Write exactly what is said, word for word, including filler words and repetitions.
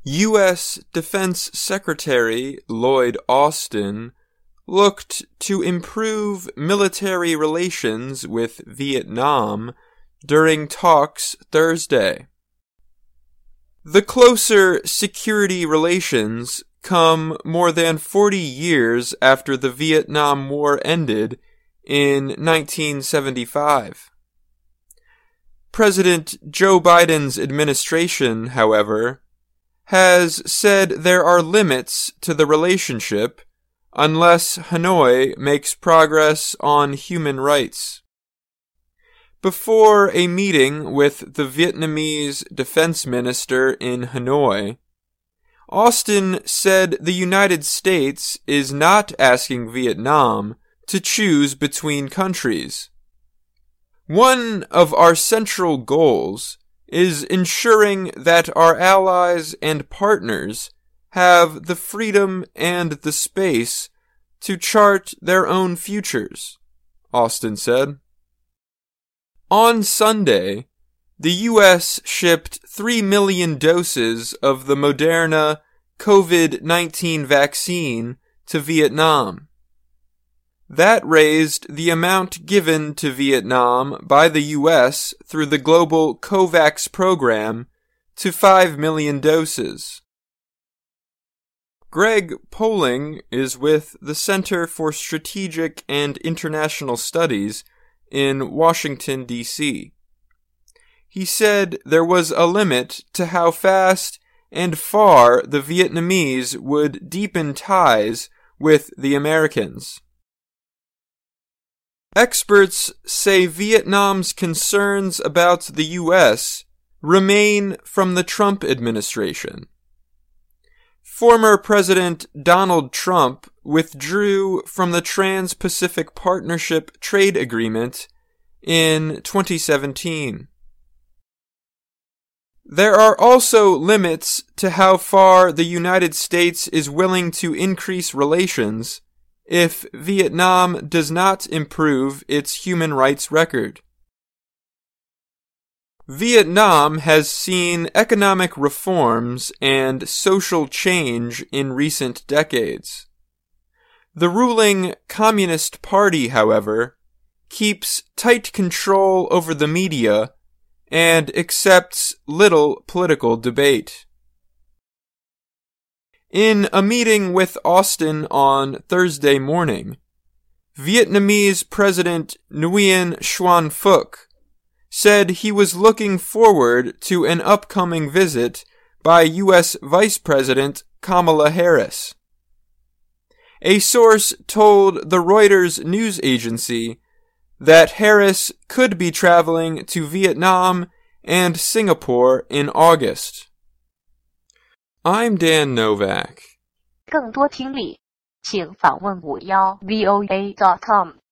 U S Defense Secretary Lloyd Austin looked to improve military relations with Vietnam during talks Thursday. The closer security relations come more than forty years after the Vietnam War ended in nineteen seventy-five. President Joe Biden's administration, however, has said there are limits to the relationship unless Hanoi makes progress on human rights. Before a meeting with the Vietnamese defense minister in Hanoi, Austin said the United States is not asking Vietnam to choose between countries. One of our central goals is ensuring that our allies and partners have the freedom and the space to chart their own futures, Austin said. On Sunday, the U S shipped three million doses of the Moderna COVID nineteen vaccine to Vietnam. That raised the amount given to Vietnam by the U S through the global COVAX program to five million doses. Greg Poling is with the Center for Strategic and International Studies in Washington, D C He said there was a limit to how fast and far the Vietnamese would deepen ties with the Americans. Experts say Vietnam's concerns about the U S remain from the Trump administration. Former President Donald Trump withdrew from the Trans-Pacific Partnership trade agreement in twenty seventeen. There are also limits to how far the United States is willing to increase relations if Vietnam does not improve its human rights record. Vietnam has seen economic reforms and social change in recent decades. The ruling Communist Party, however, keeps tight control over the media and accepts little political debate. In a meeting with Austin on Thursday morning, Vietnamese President Nguyen Xuan Phuc said he was looking forward to an upcoming visit by U S Vice President Kamala Harris. A source told the Reuters news agency that Harris could be traveling to Vietnam and Singapore in August. I'm Dan Novak. 更多听力，请访问五幺 V O A dot com。